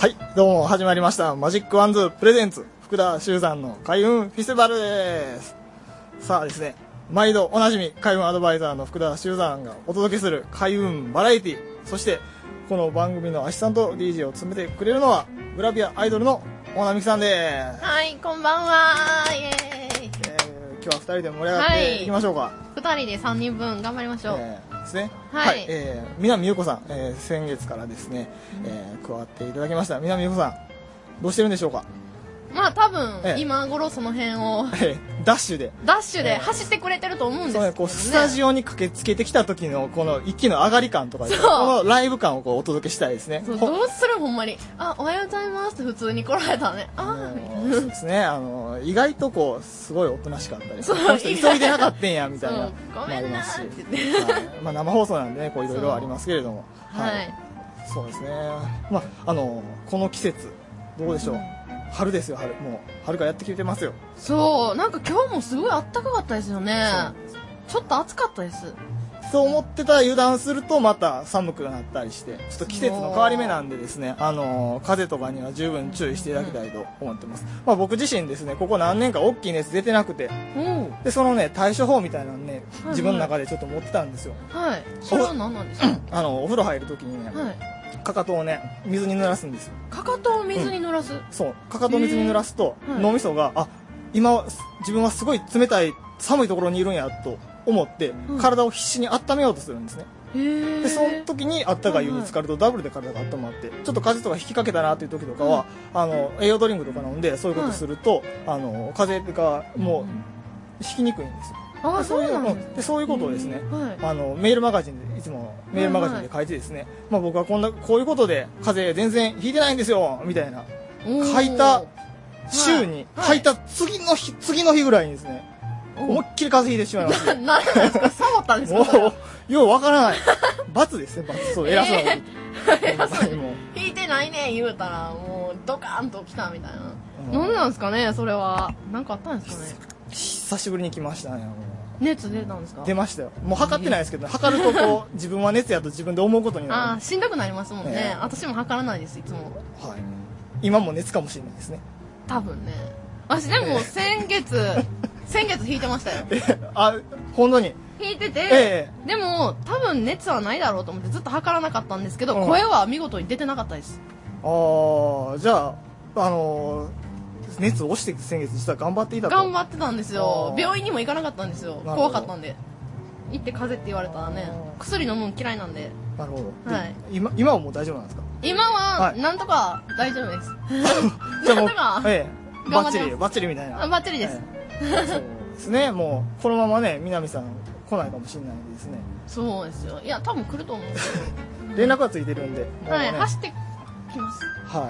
はい、どうも始まりましたマジックワンズプレゼンツ福田周山の開運フェスティバルです。さあですね、毎度おなじみ開運アドバイザーの福田周山がお届けする開運バラエティ、そしてこの番組のアシスタント DJ を務めてくれるのはグラビアアイドルの大名美樹さんです。 はい、こんばんは。イエーイ。 今日は2人で盛り上がっていきましょうか。 2人で3人分頑張りましょう。 ですね。 はい。 南優子さん、先月からですね、加わっていただきました。南優子さん、どうしてるんでしょうか。 まあ多分、今頃その辺を、 ダッシュで走ってくれてると思うんですけどね。 こうスタジオに駆けつけてきた時のこの息の上がり感とか、このライブ感をこうお届けしたいですね。 そう、どうするほんまに。あ、おはようございますって普通に来られたらね。 そうですね。意外とこうすごいおとなしかったり、この人急いでなかったんやみたいなごめんなって言って、 まあ生放送なんでね、こういろいろありますけれども、 はい。 そうですね。まあこの季節どうでしょう。春ですよ、春。もう春がやってきてますよ。 そう、なんか今日もすごい暖かかったですよね。ちょっと暑かったです。 そう思ってたら油断するとまた寒くなったりして、ちょっと季節の変わり目なんでですね、風邪とかには十分注意していただきたいと思ってます。まあ僕自身ですね、ここ何年か大きい熱出てなくて、でそのね対処法みたいなのね、自分の中でちょっと持ってたんですよ。 はい。それは何なんですか。 お風呂入る時にね、かかとをね水に濡らすんですよ。 かかとを水に濡らす。 そう、かかとを水に濡らすと脳みそが今自分はすごい冷たい寒いところにいるんやと思って、体を必死に温めようとするんですね。でその時にあったかい湯に浸かるとダブルで体が温まって、ちょっと風邪とか引きかけたなっていう時とかは、栄養ドリンクとか飲んでそういうことすると、風邪がもう引きにくいんですよ。そういうことをですね、メールマガジンでいつもメールマガジンで書いてですね、まあ僕はこういうことで風邪全然ひいてないんですよみたいな書いた週に、書いた次の日ぐらいにですね、思いっきり風邪ひいてしまいました。 何ですか、サボったんですか。 もうようわからない罰ですね、罰。そう、偉そうなこと引いてないねん言うたらもうドカーンときたみたいな。なんでなんですかね、それは。なんかあったんですかね。 久しぶりに来ましたね。 熱出たんですか。 出ましたよ。もう測ってないですけど、測るとこう自分は熱やと自分で思うことになる。 ああ、しんどくなりますもんね。私も測らないです、いつも。 はい。今も熱かもしれないですね。 多分ね。私でも先月引いてましたよ。 本当に引いてて、でも多分熱はないだろうと思ってずっと測らなかったんですけど、声は見事に出てなかったです。 じゃあ熱を押して先月実は頑張っていたと。 頑張ってたんですよ。病院にも行かなかったんですよ。怖かったんで。行って風邪って言われたらね、薬飲むの嫌いなんで。 なるほど。 はい。 今はもう大丈夫なんですか。 今はなんとか大丈夫です。 じゃあもうバッチリみたいな。 バッチリです。 そうですね。もうこのままね、南さん来ないかもしれないですね。 そうですよ。いや多分来ると思うんですよ。連絡がついてるんで。 はい。走ってきます。 はい。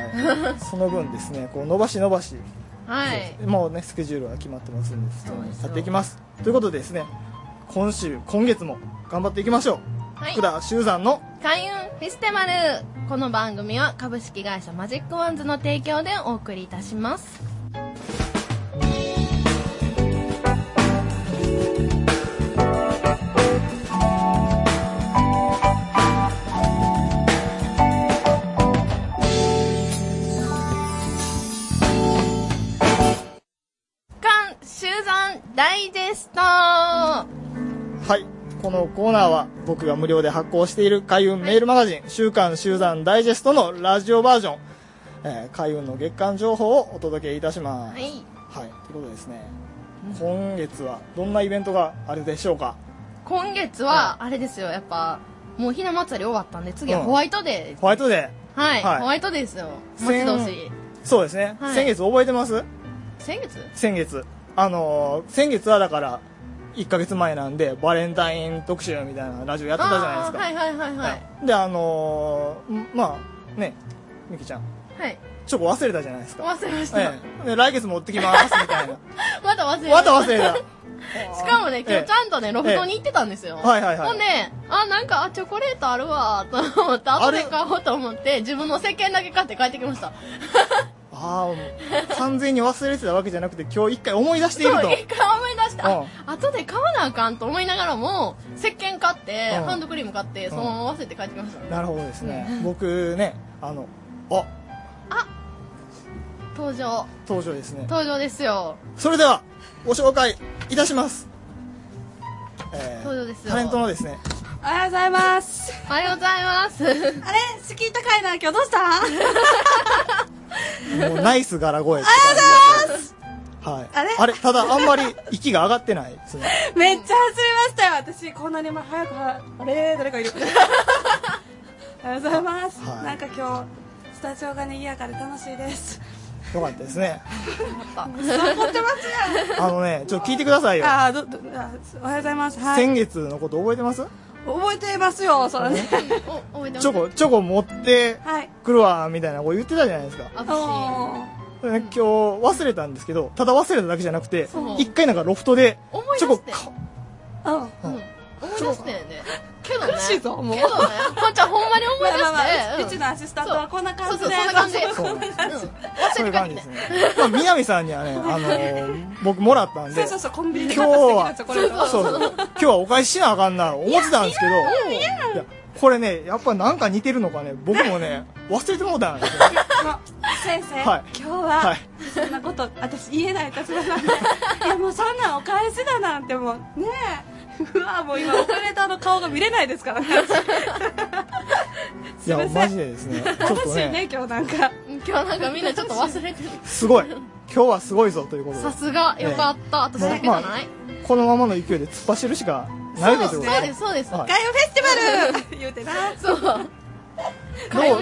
その分ですね、こう伸ばし。 はい。 もうねスケジュールは決まってますんで、やっていきます。ということでですね、今月も頑張っていきましょう。福田周山の開運フェスティバル。この番組は株式会社マジックワンズの提供でお送りいたします。ダイジェスト。 はい、このコーナーは僕が無料で発行している開運メールマガジン、週刊周山ダイジェストのラジオバージョン、開運の月間情報をお届けいたします。はい、ということでですね、今月はどんなイベントがあるでしょうか。 今月はあれですよ、やっぱもうひな祭り終わったんで次はホワイトデーです。 ホワイトデー。 はい、ホワイトデーですよ。待ち遠しい。 そうですね。先月覚えてます？ 先月先月はだから1ヶ月前なんでバレンタイン特集みたいなラジオやってたじゃないですか。でまあね、みきちゃん、チョコ忘れたじゃないですか。 忘れました。 で来月持ってきますみたいな。 また忘れた。しかもね、今日ちゃんとねロフトに行ってたんですよ。ほんでなんかチョコレートあるわと思って後で買おうと思って自分の石鹸だけ買って帰ってきました。 完全に忘れてたわけじゃなくて今日一回思い出していると。 そう、一回思い出して、後で買わなあかんと思いながらも石鹸買って、ハンドクリーム買ってそのまま忘れて帰ってきました。 なるほどですね。僕ね登場ですね。 登場ですよ。 それではご紹介いたします。 登場ですよ。 タレントのですね。 おはようございます。 おはようございます。あれ、 敷居高いな、今日どうしたもうナイス柄声って感じです。はい。あれただあんまり息が上がってないですね。 めっちゃ走りましたよ。私こんなに早くあれ誰かいる。おはようございます。なんか今日スタジオが賑やかで楽しいです。 よかったですね。 怒ってますやん。ちょっと聞いてくださいよ。 おはようございます。 先月のこと覚えてます？ 覚えてますよ、それね。 チョコ持ってくるわみたいなこと言ってたじゃないですか。今日忘れたんですけど、ただ忘れただけじゃなくて、一回なんかロフトでチョコ思い出してんね。けどね。 苦しいぞ、もう。 けどね。こんちゃんほんまに思い出して。 うちのアシスタントはこんな感じで。 そんな感じ。 そういう感じですね。まあ、南さんにはね、僕もらったんで。 そう、コンビニで買った素敵なチョコレート。 そう。今日はお返ししなあかんな、思ってたんですけど。いや、これね、やっぱなんか似てるのかね、僕もね、忘れてもうたんですよ。 先生、今日は、そんなこと、私言えない立場なんで。いや、もうそんなお返しだなんてもう、ねえ。うわもう今オペレーターの顔が見れないですからね。 いやマジでですね。ちょっとね。 今日なんかみんなちょっと忘れてる。 すごい。今日はすごいぞということで。 さすがよかった。私だけじゃない。 このままの勢いで突っ走るしかないということで。 そうです。 ガイオフェスティバル言うてな。 そう。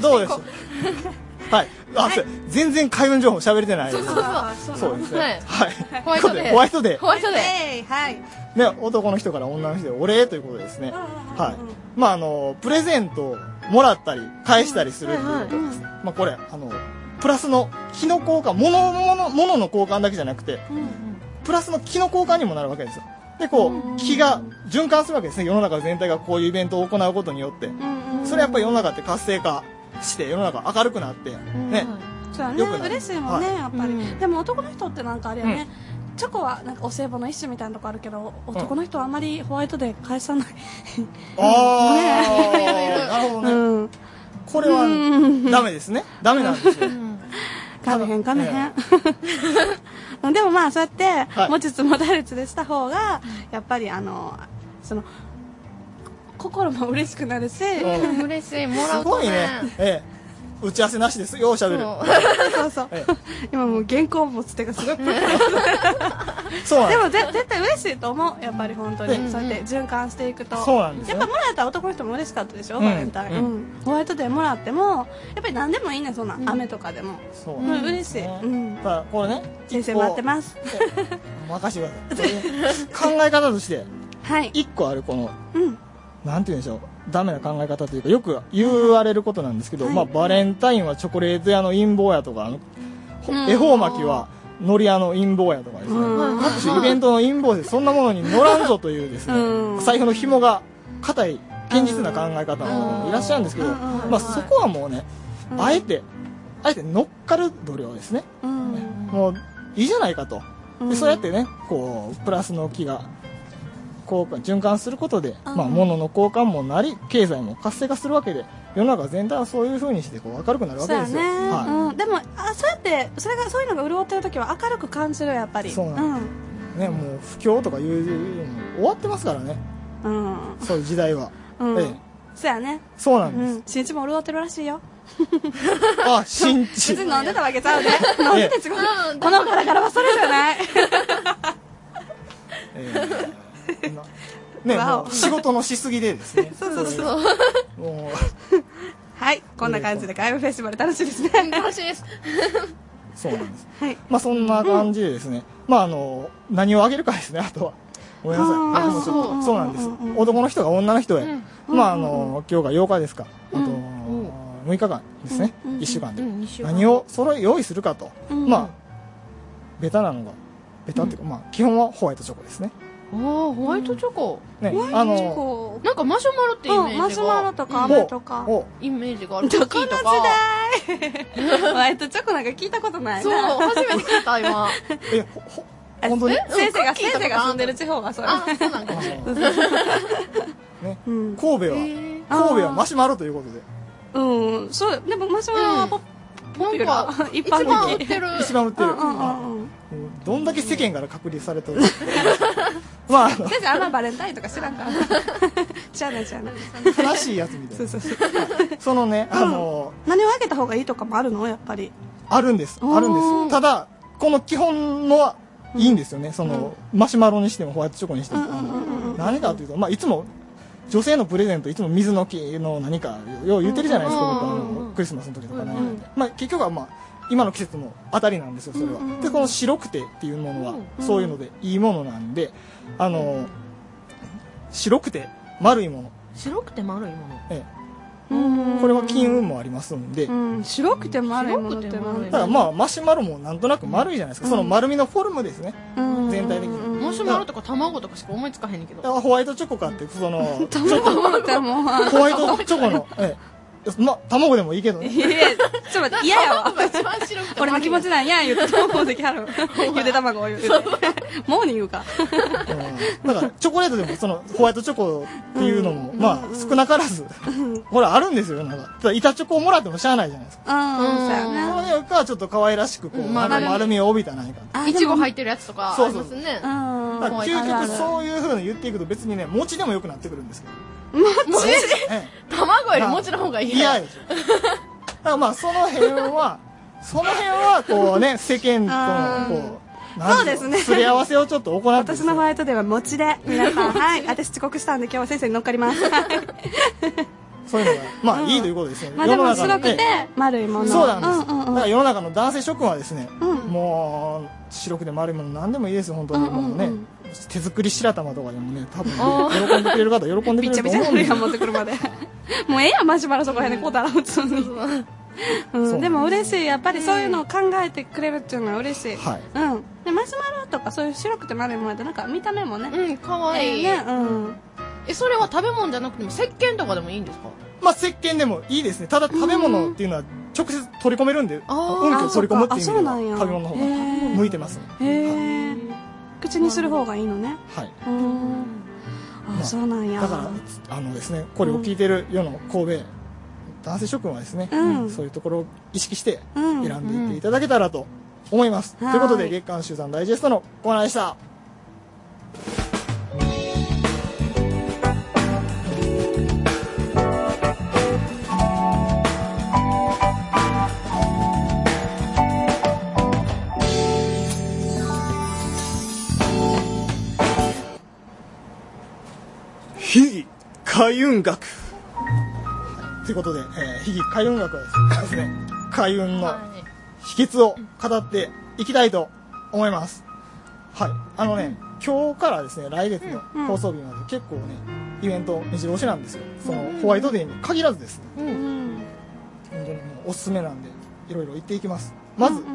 どうでしょう。はい。全然開運情報喋れてないです。そうですね。はい。ホワイトデー。 はい。 ね、男の人から女の人へお礼ということですね。はい。まあプレゼントをもらったり返したりするということです。まあこれプラスの気の交換、物の交換だけじゃなくて、プラスの気の交換にもなるわけですよ。で気が循環するわけですね。世の中全体がこういうイベントを行うことによって、それやっぱり世の中って活性化して世の中明るくなってね。 そうね。嬉しいもんね、やっぱり。でも男の人ってなんかあれやね。チョコはなんかお歳暮の一種みたいなとこあるけど、男の人はあんまりホワイトで返さない。 なるほどね。これはダメですね。ダメなんですよ。 かめへん。でもまあそうやって持ちつ持たれつでした方がやっぱりその心も嬉しくなるし、 嬉しいもらうとね。 すごいね。打ち合わせなしですよ、しゃべる。 そう。今もう原稿持つ手がすごい。 そうでも絶対嬉しいと思う。やっぱり本当にそうやって循環していくと。 そうなんです。 やっぱもらえた男の人も嬉しかったでしょ、バレンタイン。ホワイトデーもらってもやっぱり何でもいいね、そんな雨とかでも。 そう。 嬉しい。 これね。 先生待ってます。 任してください。考え方として一個あるこのなんて言うんでしょう。ダメな考え方というかよく言われることなんですけど、バレンタインはチョコレート屋の陰謀やとか恵方巻きは海苔屋の陰謀やとかですね、各種イベントの陰謀でそんなものに乗らんぞというですね、財布の紐が固い現実な考え方の方もいらっしゃるんですけど、そこはもうね、あえて乗っかる度量ですね、もういいじゃないかと、そうやってねこうプラスの気が循環することで、物の交換もなり経済も活性化するわけで、世の中全体はそういうふうにして明るくなるわけですよ。 でもそうやってそういうのが潤ってる時は明るく感じる、やっぱり。 そうなんですね。もう不況とかいうの終わってますからね、そういう時代は。 そうやね。 そうなんです。 新地も潤ってるらしいよ。 新地別に飲んでたわけちゃうね。飲んでて違う。このガラガラはそれじゃない。 ね、もう仕事のしすぎでですね。 そう。はい、こんな感じでガイムフェスティバル楽しいですね。 楽しいです。 そうなんです。そんな感じでですね。何をあげるかですね。あとはごめんなさい。僕もちょっとそうなんです。男の人が女の人へ、今日が8日ですか。あと6日間ですね。1週間で何を用意するかと。ベタなのがベタっていうか基本はホワイトチョコですね。 ホワイトチョコ。 ね、 なんかマシュマロってイメージが。 マシュマロとか飴とか。 イメージがある。 どこの時代ホワイトチョコなんか聞いたことないな。 そう、初めて聞いた、今。 本当に先生が住んでる地方はそう。 そうなんかもしれない。 神戸はマシュマロということで。 そう。でもマシュマロはポピュラー一般的一番売ってるどんだけ世間から隔離されてるまあ先生あんまバレンタインとか知らんから知らない悲しいやつみたいなそのね何をあげた方がいいとかもあるのやっぱりあるんですただこの基本のはいいんですよねそのマシュマロにしてもホワイトチョコにしても何かというといつも女性のプレゼントいつも水の木の何かよう言ってるじゃないですかクリスマスの時とかね結局は今の季節の当たりなんですよそれはでこの白くてっていうものはそういうのでいいものなんで白くて丸いもの白くて丸いものこれは金運もありますんで白くて丸いものってだからマシュマロもなんとなく丸いじゃないですかその丸みのフォルムですね全体的にマシュマロとか卵とかしか思いつかへんけどホワイトチョコかってその卵ってもうホワイトチョコの卵でもいいけどねちょっと待って嫌やわ俺の気持ちなんや言うて卵できはるゆで卵を言うてモーニングかだからチョコレートでもそのホワイトチョコっていうのも少なからずほらあるんですよ板チョコをもらってもしゃあないじゃないですかそうやねそれかちょっと可愛らしくこう丸みを帯びた何かいちご入ってるやつとかありますね究極そういうふうに言っていくと別にね餅でもよくなってくるんですけど卵より餅の方がいい嫌でしょだからその辺はこうね世間とのこうそうですねすり合わせをちょっと行って私のホワイトデーは餅で皆さんはい私遅刻したんで今日は先生に乗っかりますそういうのがいいということですねでも白くて丸いものそうなんですだから世の中の男性諸君はですねもう白くて丸いもの何でもいいですよ本当にもうね手作り白玉とかでもね多分喜んでくれる方喜んでくれると思うんですよびちゃびちゃ持ってくるまでもうええやんマシュマロそこへんでこうたら普通にでも嬉しいやっぱりそういうのを考えてくれるっていうのは嬉しいでマシュマロとかそういう白くて丸いものってなんか見た目もねかわいいねそれは食べ物じゃなくても石鹸とかでもいいんですか石鹸でもいいですねただ食べ物っていうのは直接取り込めるんで運気を取り込むっていう意味では食べ物の方が向いてます口にする方がいいのねはいそうなんやだからですねこれを聞いてる世の神戸男性諸君はですねそういうところを意識して選んでいっていただけたらと思いますということで月刊週3ダイジェストのコーナーでした秘技開運学ということで秘技開運学はですね開運の秘訣を語っていきたいと思いますはい今日からですね来月の放送日まで結構ねイベント目白押しなんですよそのホワイトデーに限らずですね本当にもうおすすめなんでいろいろ行っていきますまず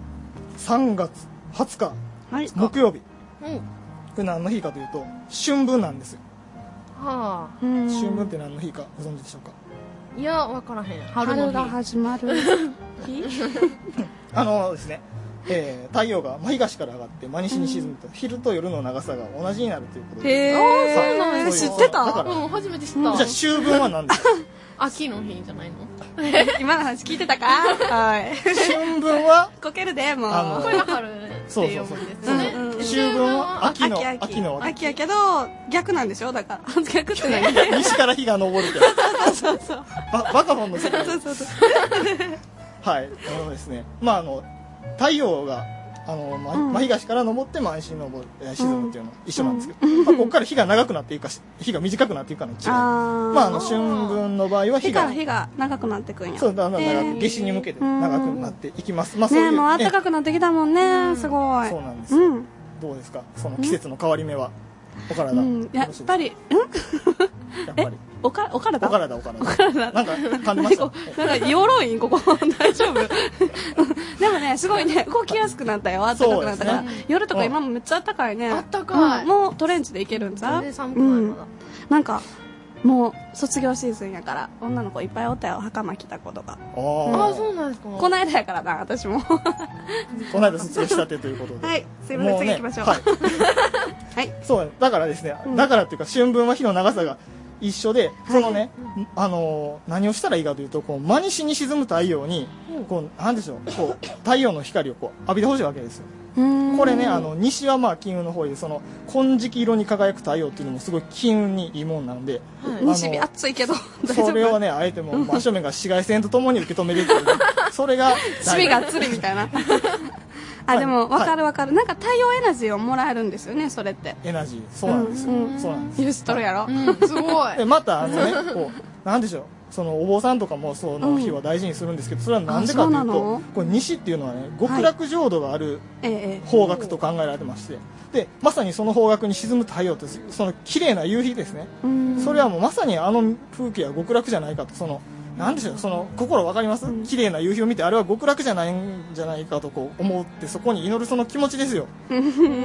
3月20日木曜日これ何の日かというと春分なんですよ春分って何の日かご存知でしょうかいや分からへん春が始まる日ですね太陽が真東から上がって真西に沈むと昼と夜の長さが同じになるということでそうなんです知ってた初めて知ったじゃあ秋分は何ですか秋の日じゃないの今の話聞いてたかはい春分はこけるでもこれが春って読むんですね秋分は秋の秋やけど逆なんでしょだから逆って何西から日が昇るってそうバカボンの世界そうはいですね太陽が真東から昇って真西に沈むっていうのは一緒なんですけどここから日が長くなっていくか日が短くなっていくかの違い春分の場合は日が長くなっていくんやそうだんだん長く夏至に向けて長くなっていきますねえもう暖かくなってきたもんねすごいそうなんですどうですかその季節の変わり目はお体やっぱりお体なんか噛んでましたなんか鎧ここ大丈夫でもねすごいね動きやすくなったよ暖かくなったから夜とか今もめっちゃ暖かいね暖かいもうトレンチでいけるんさ全然寒くないまだなんかもう卒業シーズンやから女の子いっぱいおったよ袴着た子とかそうなんですかこの間やからな私もこの間卒業したてということではいすいません次行きましょうはいそうだからですねだからっていうか春分は日の長さが一緒で、そのね、何をしたらいいかというと、こう、真西に沈む太陽に、こう、なんでしょう、こう、太陽の光をこう、浴びてほしいわけですよ。これね、西はまあ金運の方で、その金色色に輝く太陽っていうのもすごい金運にいいもんなんで、 西日暑いけどそれをね、あえても真正面が紫外線とともに受け止めるっていう、それがシビがっつりみたいなでも分かる分かる、なんか太陽エナジーをもらえるんですよね、それって。 エナジー、そうなんですよ、そうなんです。 許しとるやろ、 すごい。 でまたこう、なんでしょう、そのお坊さんとかもその日は大事にするんですけど、それはなんでかというと、これ西っていうのはね、極楽浄土がある方角と考えられてまして、でまさにその方角に沈む太陽って、その綺麗な夕日ですね、それはもうまさにあの風景は極楽じゃないかと、そのなんでしょう、その心わかります、綺麗な夕日を見て、あれは極楽じゃないんじゃないかとこう思って、そこに祈るその気持ちですよ。 わ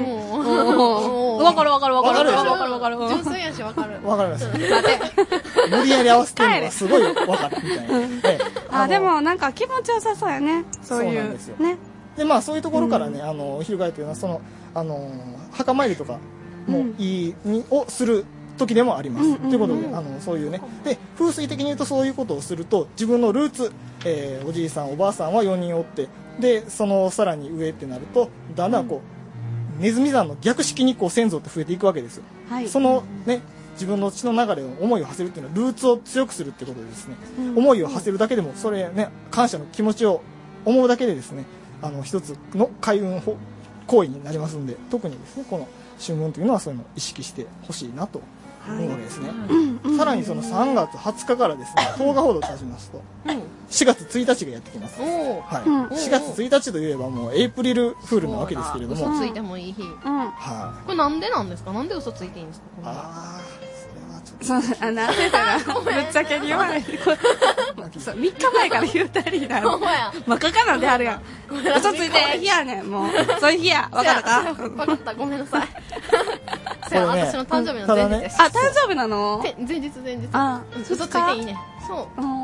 かるわかるわかるわかる、 純粋やしわかる。 わかります。無理やり合わせてるのがすごいわかるみたいな。 でもなんか気持ちよさそうやね、そういう。 そうなんですよ。ね。でまあそういうところからね、翻っていうのはその墓参りとかもいいをする時でもあります。ということでそういうね、で風水的に言うとそういうことをすると、自分のルーツ、おじいさんおばあさんは4人おって、でそのさらに上ってなると、だんだんこうネズミ山の逆式にこう先祖って増えていくわけですよ。そのね、自分の血の流れを思いを馳せるっていうのはルーツを強くするってことでですね、思いを馳せるだけでもそれね、感謝の気持ちを思うだけでですね、一つの開運行為になりますんで、特にですねこの春分というのはそういうのを意識してほしいなと思うわけですね。さらにその3月20日からですね、10日ほど経ちますと4月1日がやってきます。4月1日といえばもうエイプリルフールなわけですけれども、 嘘ついてもいい日。これなんでなんですか？なんで嘘ついていいんですか？ なんでかな、ぶっちゃけに弱い。3日前から言うたりなの。真っ赤かなんであるやん。嘘ついて日やねん、もう。そういう日や。わかったか？ わかった、ごめんなさい。私の誕生日の前日です。 誕生日なの？ 前日。嘘ついていいね。そう。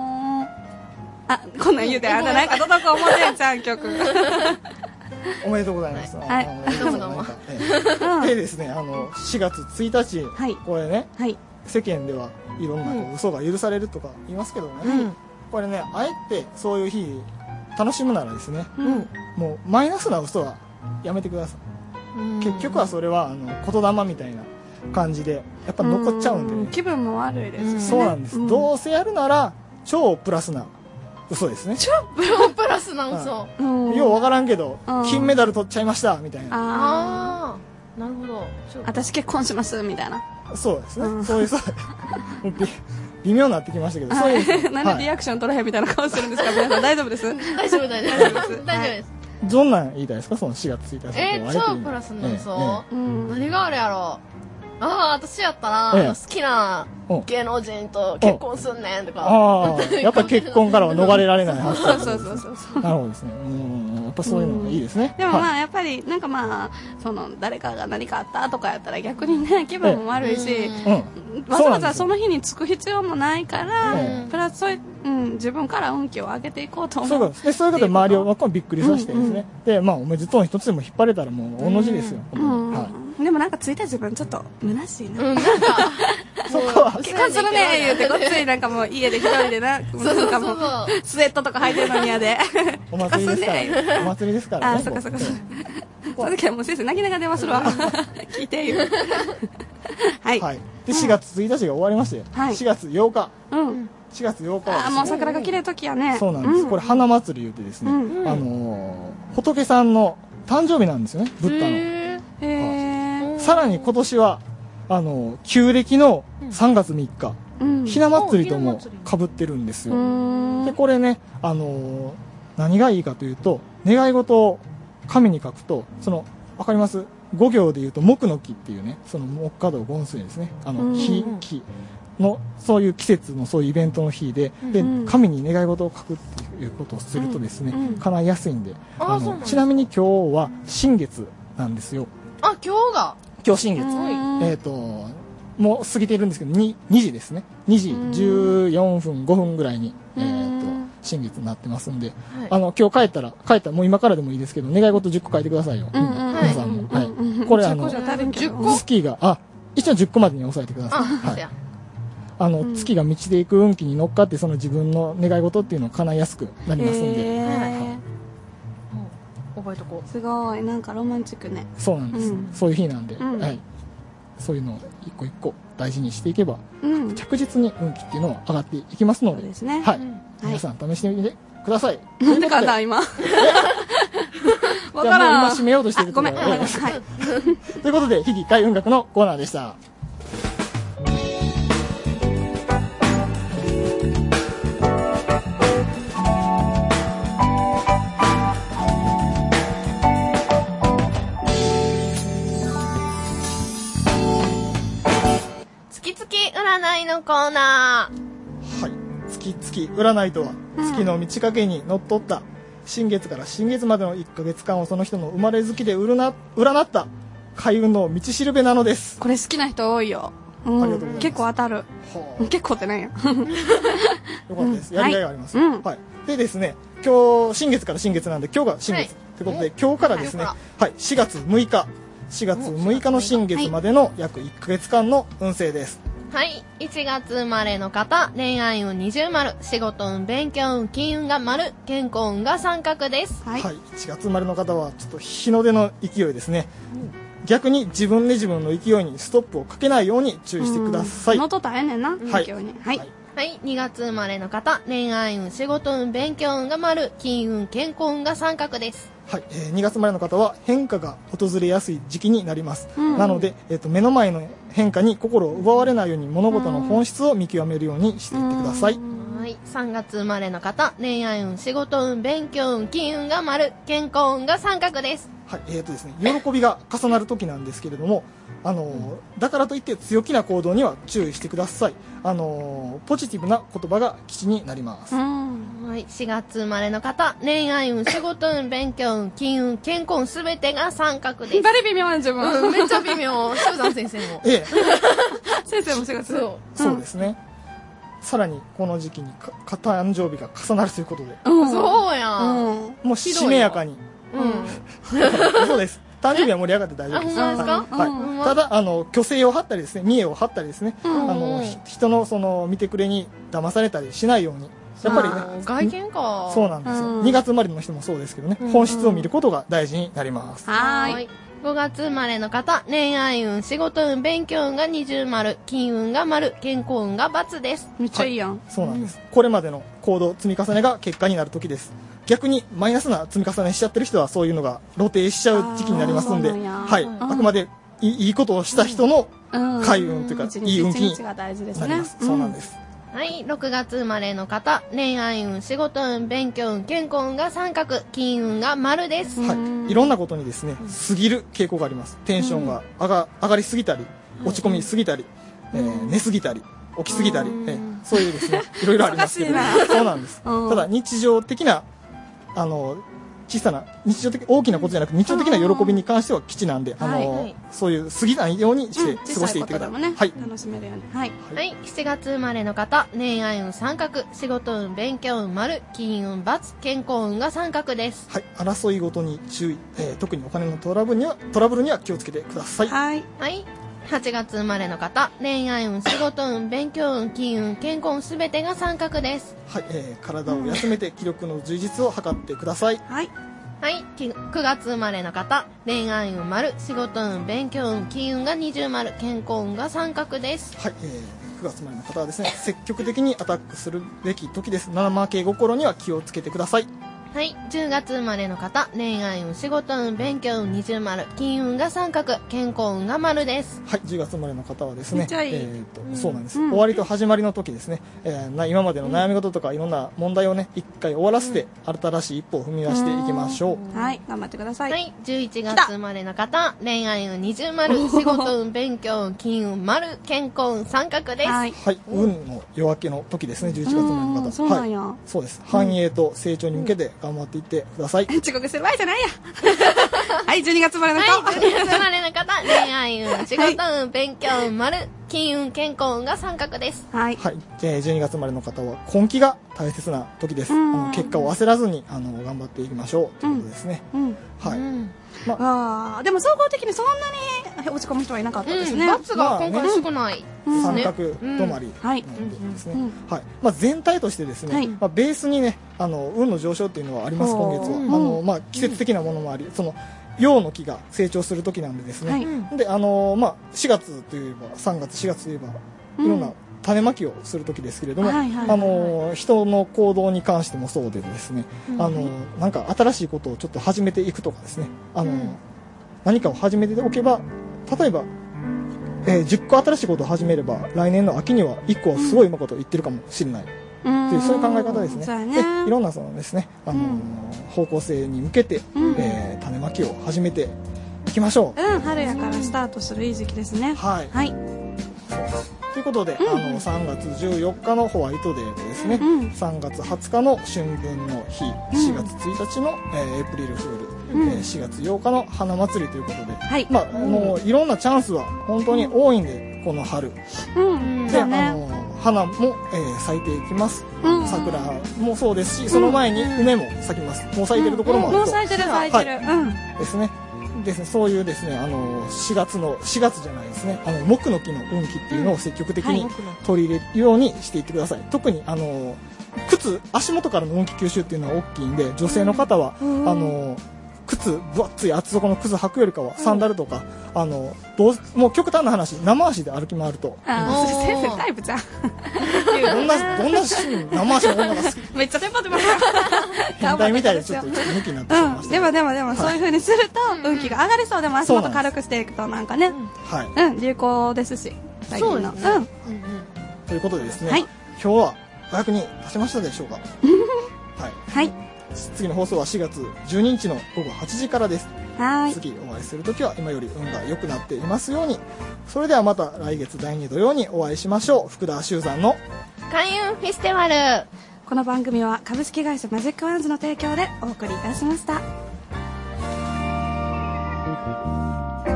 こんなん言うて、あんたなんか届く思ってんじゃん、曲。 おめでとうございます。 どうも。 でですね、4月1日、これね、世間ではいろんな嘘が許されるとか言いますけどね、これね、あえてそういう日楽しむならですね、もうマイナスな嘘はやめてください。結局はそれは言霊みたいな感じでやっぱ残っちゃうんでね、 気分も悪いですね。 そうなんです。どうせやるなら超プラスな嘘ですね。 超プラスな嘘。 ようわからんけど、金メダル取っちゃいましたみたいな。なるほど。 私結婚しますみたいな。 そうですね。そういう微妙になってきましたけど、そういう。 なんでリアクション取らへんみたいな顔してるんですか、皆さん。大丈夫です？ 大丈夫です。 どんなん言いたいですか、その4月1日。 超プラスの嘘。何があるやろう。私やったら、好きな芸能人と結婚すんねんとか。 やっぱ結婚からは逃れられないはず。 そう。 なるほどですね。やっぱそういうのがいいですね。 でもやっぱり、なんか誰かが何かあったとかやったら逆にね、気分も悪いし、わざわざその日に着く必要もないから、プラス自分から運気を上げていこうと思う。 そういうことで周りをびっくりさせてですね。で、おめでとうの一つでも引っ張れたらもう同じですよ。 でもなんか1日自分ちょっと虚しいな。 そこは結婚するね言うて、こっちになんかもう家で一人でなんかもうスウェットとか履いてるのに嫌で。 お祭りですからね。 そっか。その時はもう先生泣きながら電話するわ。聞いてよ。はい。 で4月1日が終わりまして、4月8日。4月8日はもう桜が綺麗時やね。 そうなんです。これ花祭り言うてですね、仏さんの誕生日なんですよね、ブッダの。さらに今年は旧暦の3月3日、ひな祭りともかぶってるんですよ。でこれね、何がいいかというと、願い事を紙に書くと、わかります？5行で言うと木の木っていうね、その木火土金水ですね、木のそういう季節のそういうイベントの日で、紙に願い事を書くっていうことをするとですね、叶いやすいんで、ちなみに今日は新月なんですよ。今日新月。もう過ぎているんですけど、2時ですね。2時14分、5分ぐらいに、新月になってますんで、今日帰ったら、もう今からでもいいですけど、願い事10個書いてくださいよ。皆さんも。これスキーが、一応10個までに抑えてください。 月が満ちていく運気に乗っかって、その自分の願い事っていうのを叶えやすくなりますんで。 覚えとこう。 すごい、なんかロマンチックね。 そうなんです。そういう日なんで、はい。そういうのを一個一個大事にしていけば、着実に運気っていうのは上がっていきますので、 そうですね。 はい。皆さん試してみてください。 なんでかな、今。 わからん。今締めようとしてるところ。 ごめん。はい。 ということで、日々開運楽のコーナーでした。 占いのコーナー。はい。月占いとは、月の満ち欠けにのっとった新月から新月までの1ヶ月間をその人の生まれ月で占った開運の道しるべなのです。 これ好きな人多いよ。 ありがとうございます。 結構当たる。結構ってなんや。よかったです。やりがいがあります。はい。でですね、今日新月から新月なんで、今日が新月ということで、今日からですね、はい、4月6日の新月までの約1ヶ月間の運勢です。 はい。1月生まれの方、恋愛運20丸、仕事運、勉強運、金運が丸、健康運が三角です。 はい。1月生まれの方は、ちょっと日の出の勢いですね。逆に自分で自分の勢いにストップをかけないように注意してください。 のと大変ねんな、 はい。 はい。 はい。2月生まれの方、恋愛運、仕事運、勉強運が丸、金運、健康運が三角です。 はい。2月生まれの方は変化が訪れやすい時期になります。なので、目の前の変化に心を奪われないように物事の本質を見極めるようにしていってください。 はい。3月生まれの方、恋愛運、仕事運、勉強運、金運が丸、健康運が三角です。 はい。ですね、喜びが重なる時なんですけれども、だからといって強気な行動には注意してください。ポジティブな言葉が基地になります。 はい。4月生まれの方、恋愛運、仕事運、勉強運、金運、健康運すべてが三角です。 誰微妙な自分。 めっちゃ微妙。修山先生も。 先生も4月。 そうですね。さらにこの時期に誕生日が重なるということで。 そうやん。もうしめやかに。そうです。誕生日は盛り上がって大丈夫です。はい。ただ、虚勢を張ったりですね、見栄を張ったりですね、人のその見てくれに騙されたりしないように。やっぱりね。 外見か。 そうなんですよ。2月生まれの人もそうですけどね、本質を見ることが大事になります。 はい。5月生まれの方、恋愛運、仕事運、勉強運が20丸、金運が丸、健康運が×です。 めっちゃいいやん。 そうなんです。これまでの行動積み重ねが結果になる時です。逆にマイナスな積み重ねしちゃってる人はそういうのが露呈しちゃう時期になりますんで、はい。あくまでいいことをした人の開運というか、いい運気になります。そうなんです。 はい。6月生まれの方、恋愛運、仕事運、勉強運、健康運が三角、金運が丸です。 はい。いろんなことにですね、過ぎる傾向があります。テンションが上がりすぎたり、落ち込みすぎたり、寝すぎたり、起きすぎたり、そういうですね、いろいろありますけど、そうなんです。ただ、日常的な、小さな、大きなことじゃなくて、日常的な喜びに関しては基地なんで、そういう過ぎないようにして過ごしていってください。はい。 楽しめるように。はい。 はい。7月生まれの方、恋愛運三角、仕事運、勉強運丸、金運×、健康運が三角です。 はい。争いごとに注意、特にお金のトラブルには気をつけてください。 はい。はい。8月生まれの方、恋愛運、仕事運、勉強運、金運、健康運すべてが三角です。 はい。体を休めて気力の充実を図ってください。 はい。はい。9月生まれの方、恋愛運丸、仕事運、勉強運、金運が20丸、健康運が三角です。 はい。9月生まれの方はですね、積極的にアタックするべき時です。怠け心には気をつけてください。 はい。10月生まれの方、恋愛運、仕事運、勉強運20丸、金運が三角、健康運が丸です。 はい。10月生まれの方はですね、 いそうなんです。終わりと始まりの時ですね、今までの悩み事とかいろんな問題をね、一回終わらせて、新しい一歩を踏み出していきましょう。 はい。頑張ってください。 はい。11月生まれの方、恋愛運20丸、仕事運、勉強運、金運丸、健康運三角です。 はい。運の夜明けの時ですね、11月生まれの方。 そうなんや。 そうです。繁栄と成長に向けて頑張っていってください。 遅刻する場合じゃないや。はい、12月生まれの方。 はい、12月生まれの方、恋愛運、仕事運、勉強運、丸、 金運健康運が三角です。 はい、 12月生まれの方は根気が大切な時です。結果を焦らずに頑張っていきましょうということですね。はい。 でも総合的にそんなに落ち込む人はいなかったですね。 罰が今回少ない三角止まりなのでですね。はい。全体としてですね、ベースにね運の上昇っていうのはあります。今月は季節的なものもあり、その陽の木が成長する時なんでですね。で4月といえば3月4月といえばいろんな種まきをする時ですけれども、人の行動に関してもそうでですね、なんか新しいことをちょっと始めていくとかですね、何かを始めておけば、例えば、10個新しいことを始めれば来年の秋には1個はすごいうまいことを言ってるかもしれないっていう、そういう考え方ですね。でいろんなそのですね、方向性に向けて、種まきを始めていきましょう。 春やからスタートするいい時期ですね。 はい、ということで、3月14日のホワイトデーでですね、3月20日の春分の日、4月1日の、エイプリルフール、4月8日の花祭りということで、もういろんなチャンスは本当に多いんで、この春、で花も、咲いていきます。桜もそうですし、その前に梅も咲きます。もう咲いてるところもあると。 もう咲いてるですね。そういうですね、4月じゃないですね、木の木の運気っていうのを積極的に取り入れるようにしていってください。特に足元からの運気吸収っていうのは大きいんで、女性の方は靴分厚い厚底の靴履くよりかはサンダルとか、もう極端な話、生足で歩き回ると。 それ先生タイプじゃん。 どんな生足の女が好き？ めっちゃテンパってます。 変態みたいでちょっと抜きになってしまいました。 でもそういう風にすると運気が上がりそう。でも足元軽くしていくとなんかね、流行ですし、最近の。 ということでですね、今日はお役に立ちましたでしょうか？はい。次の放送は4月12日の午後8時からです。次お会いするときは今より運が良くなっていますように。それではまた来月第2土曜にお会いしましょう。福田修山の開運フェスティバル。 この番組は株式会社マジックワンズの提供でお送りいたしました。